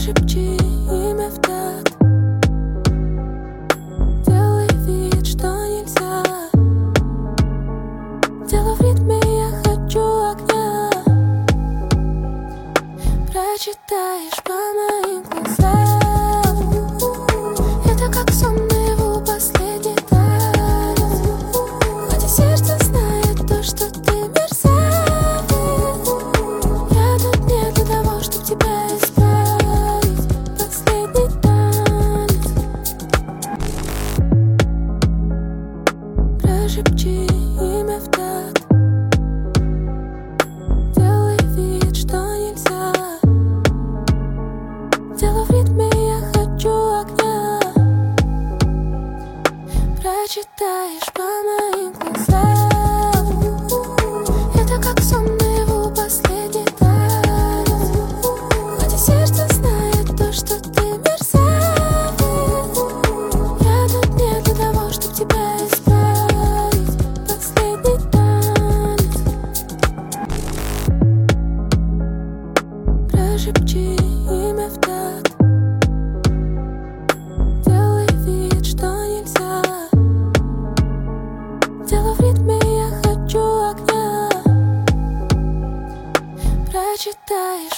Прошепчи имя в такт. Делай вид, что нельзя. Дело в ритме, я хочу огня. Прочитаешь по моим глазам. Это как сон наяву, последний танец. Хоть и сердце знает то, что ты мерзавец. Я тут не для того, чтоб тебя исправить. Последний танец. Прошепчи имя в такт. Делай вид, что нельзя. Дело в ритме, я хочу огня. Прочитаешь по моим глазам. Это как сон наяву, последний танец. Хоть и сердце знает то, что ты мерзавец. Я тут не для того, чтоб тебя исправить. Последний танец. Прошепчи имя в такт. Делай вид, что нельзя. Дело в ритме, я хочу огня. Прочитаешь